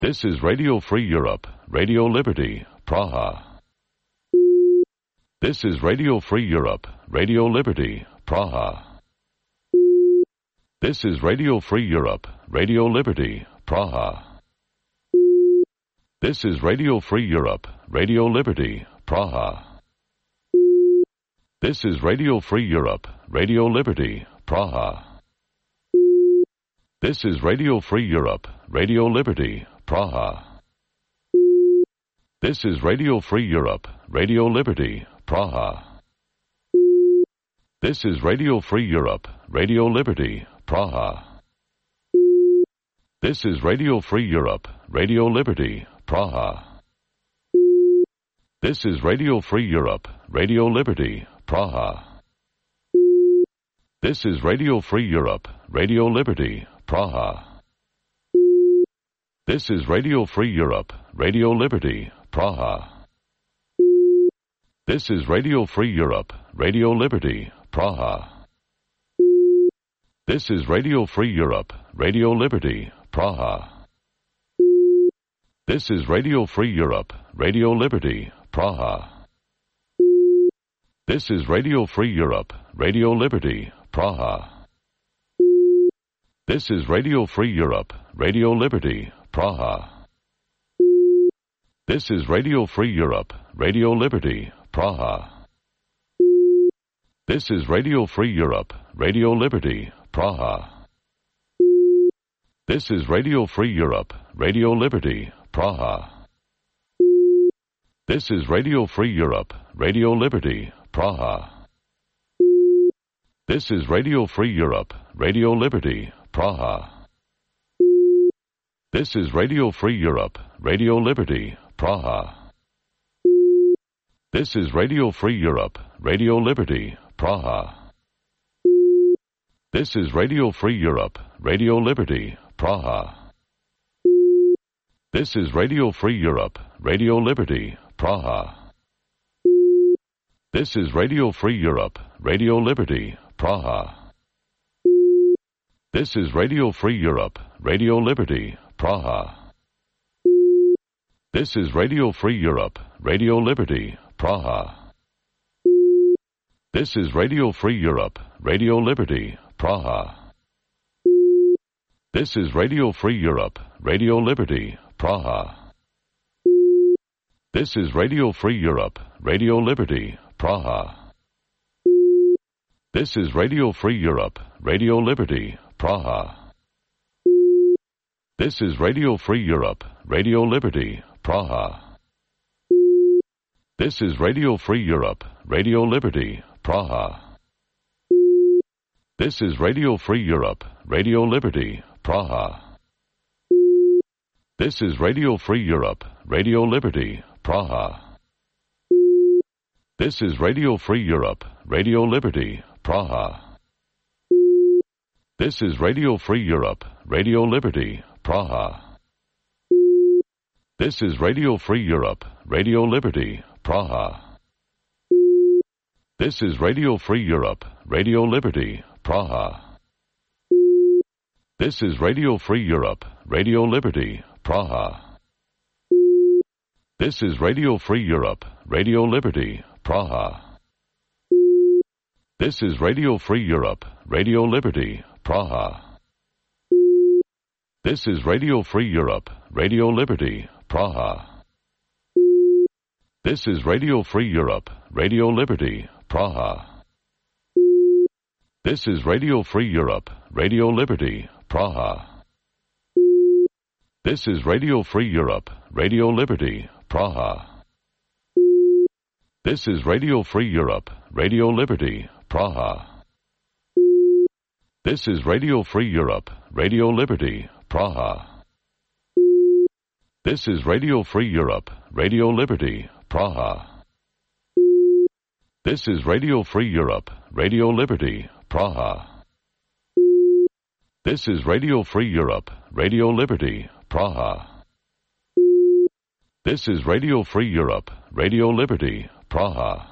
This is Radio Free Europe, Radio Liberty, Praha. This is Radio Free Europe, Radio Liberty, Praha. This is Radio Free Europe, Radio Liberty, Praha. This is Radio Free Europe, Radio Liberty, Praha. This is Radio Free Europe, Radio Liberty, Praha. This is Radio Free Europe, Radio Liberty, Praha. This is Radio Free Europe, Radio Liberty, Praha. This is Radio Free Europe, Radio Liberty, Praha. This is Radio Free Europe, Radio Liberty, Praha. This is Radio Free Europe, Radio Liberty, Praha. This is Radio Free Europe, Radio Liberty, Praha. This is Radio Free Europe, Radio Liberty, Praha. This is Radio Free Europe, Radio Liberty, Praha. This is Radio Free Europe, Radio Liberty, Praha. This is Radio Free Europe, Radio Liberty, Praha. This is Radio Free Europe, Radio Liberty, Praha. This is Radio Free Europe, Radio Liberty, Praha. This is Radio Free Europe, Radio Liberty, Praha. This is Radio Free Europe, Radio Liberty, Praha. This is Radio Free Europe, Radio Liberty, Praha. This is Radio Free Europe, Radio Liberty, Praha. This is Radio Free Europe, Radio Liberty, Praha. This is Radio Free Europe, Radio Liberty, Praha. This is Radio Free Europe, Radio Liberty, Praha. This is Radio Free Europe, Radio Liberty, Praha. This is Radio Free Europe, Radio Liberty, Praha. This is Radio Free Europe, Radio Liberty, Praha. This is Radio Free Europe, Radio Liberty, Praha. This is Radio Free Europe, Radio Liberty, Praha. This is Radio Free Europe, Radio Liberty, Praha. This is Radio Free Europe, Radio Liberty, Praha. This is Radio Free Europe, Radio Liberty, Praha. This is Radio Free Europe, Radio Liberty, Praha. This is Radio Free Europe, Radio Liberty, Praha. This is Radio Free Europe, Radio Liberty, Praha. This is Radio Free Europe, Radio Liberty, Praha. This is Radio Free Europe, Radio Liberty, Praha. This is Radio Free Europe, Radio Liberty, Praha. This is Radio Free Europe, Radio Liberty, Praha. This is Radio Free Europe, Radio Liberty, Praha. This is Radio Free Europe, Radio Liberty, Praha. This is Radio Free Europe, Radio Liberty, Praha. This is Radio Free Europe, Radio Liberty, Praha. This is Radio Free Europe, Radio Liberty, Praha. This is Radio Free Europe, Radio Liberty, Praha. This is Radio Free Europe, Radio Liberty, Praha. This is Radio Free Europe, Radio Liberty, Praha. This is Radio Free Europe, Radio Liberty, Praha. This is Radio Free Europe, Radio Liberty, Praha. This is Radio Free Europe, Radio Liberty, Praha. This is Radio Free Europe, Radio Liberty, Praha. This is Radio Free Europe, Radio Liberty, Praha. This is Radio Free Europe, Radio Liberty, Praha. This is Radio Free Europe, Radio Liberty, Praha.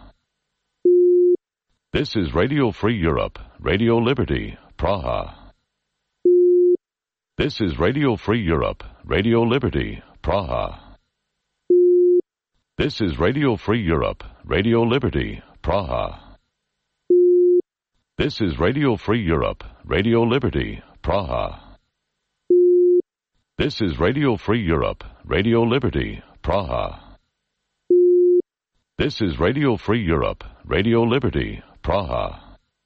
This is Radio Free Europe, Radio Liberty, Praha. This is Radio Free Europe, Radio Liberty, Praha. This is Radio Free Europe, Radio Liberty, Praha. This is Radio Free Europe, Radio Liberty, Praha. This is Radio Free Europe, Radio Liberty, Praha. This is Radio Free Europe, Radio Liberty, Praha.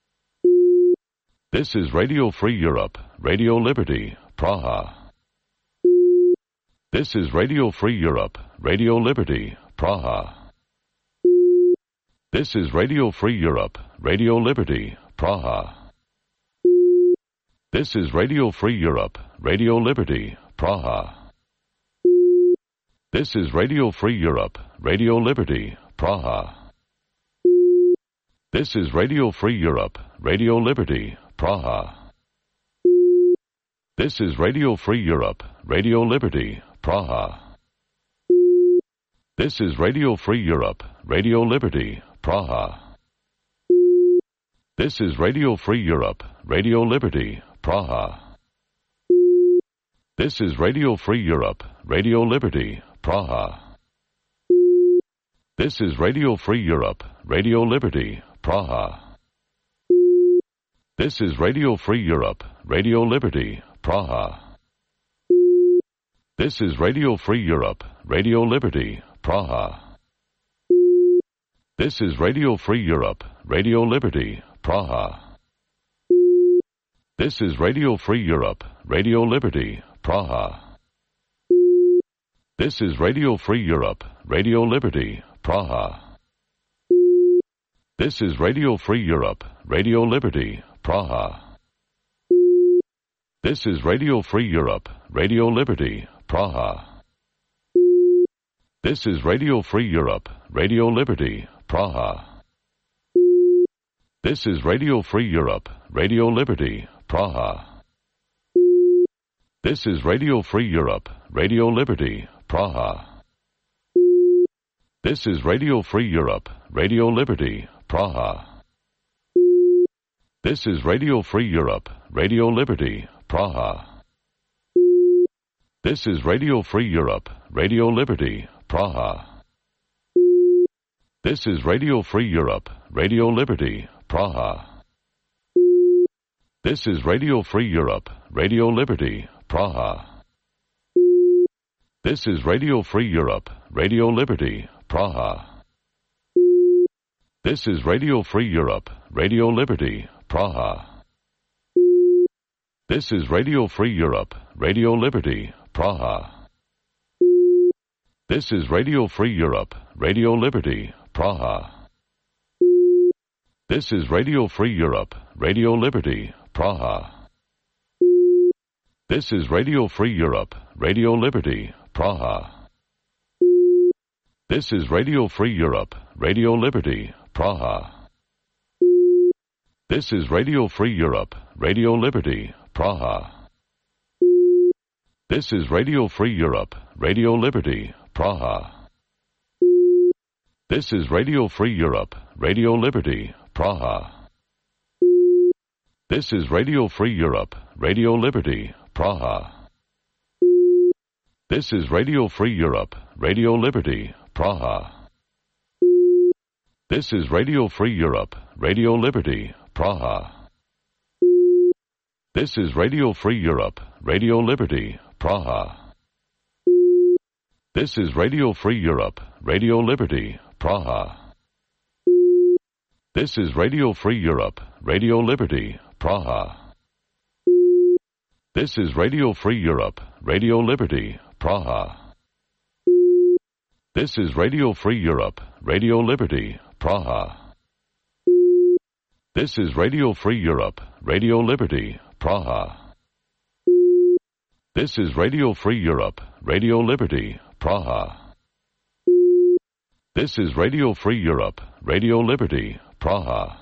This is Radio Free Europe, Radio Liberty, Praha. This is Radio Free Europe, Radio Liberty, Praha. This is Radio Free Europe, Radio Liberty, Praha. This is Radio Free Europe, Radio Liberty, Praha. This is Radio Free Europe, Radio Liberty, Praha. This is Radio Free Europe, Radio Liberty, Praha. This is Radio Free Europe, Radio Liberty, Praha. This is Radio Free Europe, Radio Liberty, Praha. This is Radio Free Europe, Radio Liberty, Praha. This is Radio Free Europe, Radio Liberty, Praha. This is Radio Free Europe, Radio Liberty, Praha. This is Radio Free Europe, Radio Liberty, Praha. This is Radio Free Europe, Radio Liberty, Praha. This is Radio Free Europe, Radio Liberty, Praha. This is Radio Free Europe, Radio Liberty, Praha. This is Radio Free Europe, Radio Liberty, Praha. This is Radio Free Europe, Radio Liberty, Praha. This is Radio Free Europe, Radio Liberty, Praha. This is Radio Free Europe, Radio Liberty, Praha. This is Radio Free Europe, Radio Liberty, Praha. This is Radio Free Europe, Radio Liberty, Praha. This is Radio Free Europe, Radio Liberty, Praha. This is Radio Free Europe, Radio Liberty, Praha. This is Radio Free Europe, Radio Liberty, Praha. This is Radio Free Europe, Radio Liberty, Praha. This is Radio Free Europe, Radio Liberty, Praha. This is Radio Free Europe, Radio Liberty, Praha. This is Radio Free Europe, Radio Liberty, Praha. This is Radio Free Europe, Radio Liberty, Praha. This is Radio Free Europe, Radio Liberty, Praha. This is Radio Free Europe, Radio Liberty, Praha. This is Radio Free Europe, Radio Liberty, Praha. This is Radio Free Europe, Radio Liberty, Praha. This is Radio Free Europe, Radio Liberty, Praha. This is Radio Free Europe, Radio Liberty, Praha. This is Radio Free Europe, Radio Liberty, Praha. This is Radio Free Europe, Radio Liberty, Praha. This is Radio Free Europe, Radio Liberty, Praha. This is Radio Free Europe, Radio Liberty, Praha. This is Radio Free Europe, Radio Liberty, Praha. This is Radio Free Europe, Radio Liberty, Praha. This is Radio Free Europe, Radio Liberty, Praha. This is Radio Free Europe, Radio Liberty, Praha. This is Radio Free Europe, Radio Liberty, Praha. This is Radio Free Europe, Radio Liberty, Praha. This is Radio Free Europe, Radio Liberty, Praha. This is Radio Free Europe, Radio Liberty, Praha.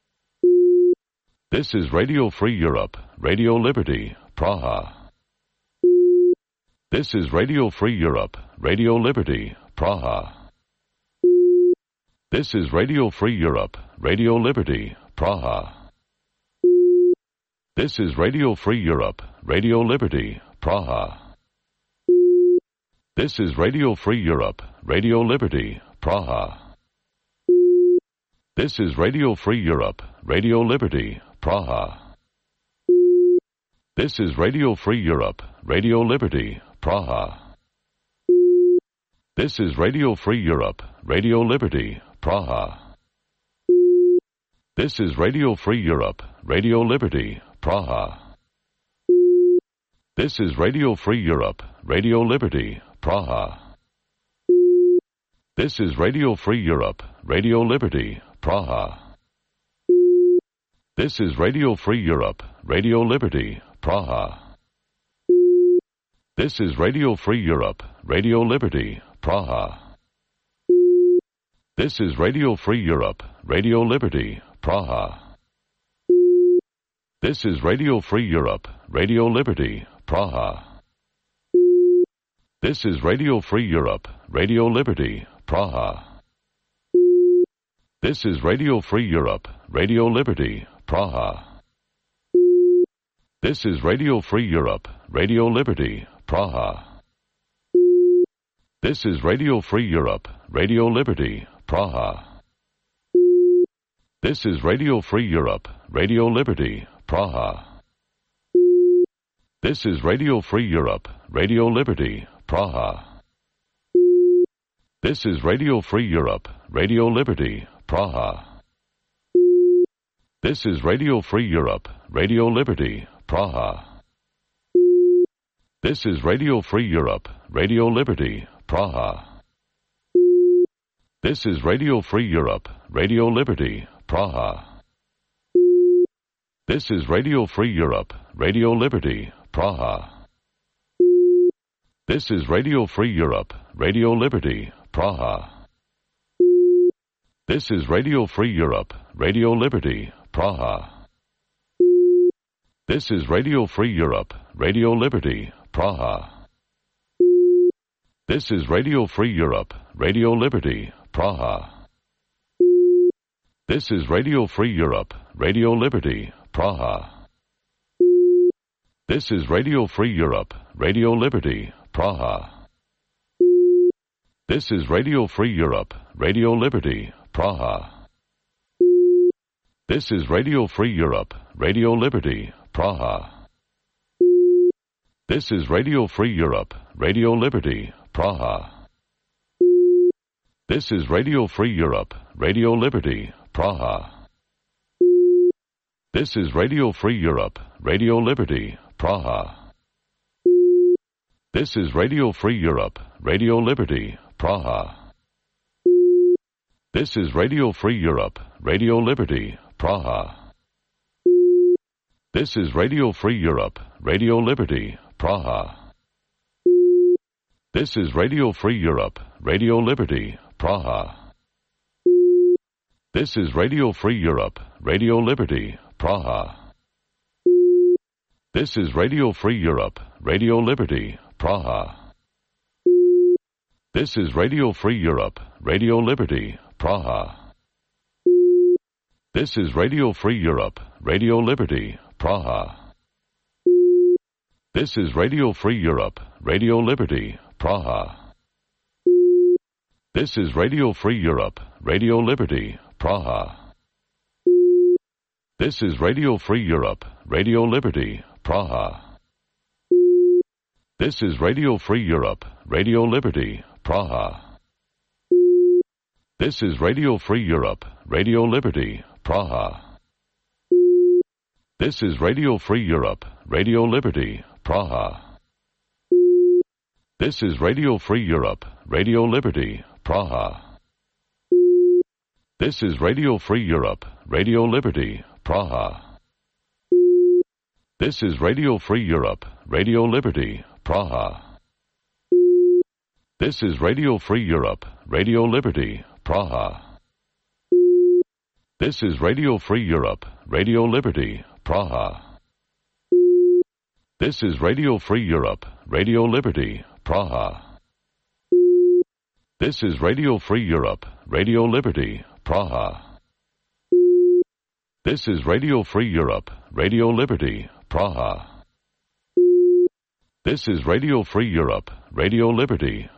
This is Radio Free Europe, Radio Liberty, Praha. This is Radio Free Europe, Radio Liberty, Praha. This is Radio Free Europe, Radio Liberty, Praha. This is Radio Free Europe, Radio Liberty, Praha. This is Radio Free Europe, Radio Liberty, Praha. This is Radio Free Europe, Radio Liberty, Praha. This is Radio Free Europe, Radio Liberty, Praha. This is Radio Free Europe, Radio Liberty, Praha. This is Radio Free Europe, Radio Liberty, Praha. This is Radio Free Europe, Radio Liberty, Praha. This is Radio Free Europe, Radio Liberty, Praha. This is Radio Free Europe, Radio Liberty, Praha. This is Radio Free Europe, Radio Liberty, Praha. This is Radio Free Europe, Radio Liberty, Praha. This is Radio Free Europe, Radio Liberty, Praha. This is Radio Free Europe, Radio Liberty, Praha. This is Radio Free Europe, Radio Liberty, Praha. This is Radio Free Europe, Radio Liberty, Praha. This is Radio Free Europe, Radio Liberty, Praha. This is Radio Free Europe, Radio Liberty, Praha. This is Radio Free Europe, Radio Liberty, Praha. This is Radio Free Europe, Radio Liberty, Praha. This is Radio Free Europe, Radio Liberty, Praha. This is Radio Free Europe, Radio Liberty, Praha. This is Radio Free Europe, Radio Liberty, Praha. This is Radio Free Europe, Radio Liberty, Praha. This is Radio Free Europe, Radio Liberty, Praha. This is Radio Free Europe, Radio Liberty, Praha. This is Radio Free Europe, Radio Liberty, Praha. This is Radio Free Europe, Radio Liberty, Praha. This is Radio Free Europe, Radio Liberty, Praha. This is Radio Free Europe, Radio Liberty, Praha. This is Radio Free Europe, Radio Liberty, Praha. This is Radio Free Europe, Radio Liberty, Praha. This is Radio Free Europe, Radio Liberty, Praha. This is Radio Free Europe, Radio Liberty, Praha. This is Radio Free Europe, Radio Liberty, Praha. This is Radio Free Europe, Radio Liberty, Praha. This is Radio Free Europe, Radio Liberty, Praha. This is Radio Free Europe, Radio Liberty, Praha. This is Radio Free Europe, Radio Liberty, Praha. This is Radio Free Europe, Radio Liberty, Praha. This is Radio Free Europe, Radio Liberty, Praha. This is Radio Free Europe, Radio Liberty, Praha. This is Radio Free Europe, Radio Liberty, Praha. This is Radio Free Europe, Radio Liberty, Praha. This is Radio Free Europe, Radio Liberty, Praha. This is Radio Free Europe, Radio Liberty, Praha. This is Radio Free Europe, Radio Liberty, Praha. This is Radio Free Europe, Radio Liberty, Praha. This is Radio Free Europe, Radio Liberty, Praha. This is Radio Free Europe, Radio Liberty, Praha. This is Radio Free Europe, Radio Liberty, Praha. This is Radio Free Europe, Radio Liberty, Praha. This is Radio Free Europe, Radio Liberty, Praha. This is Radio Free Europe, Radio Liberty, Praha. This is Radio Free Europe, Radio Liberty, Praha. This is Radio Free Europe, Radio Liberty, Praha. This is Radio Free Europe, Radio Liberty, Praha. This is Radio Free Europe, Radio Liberty,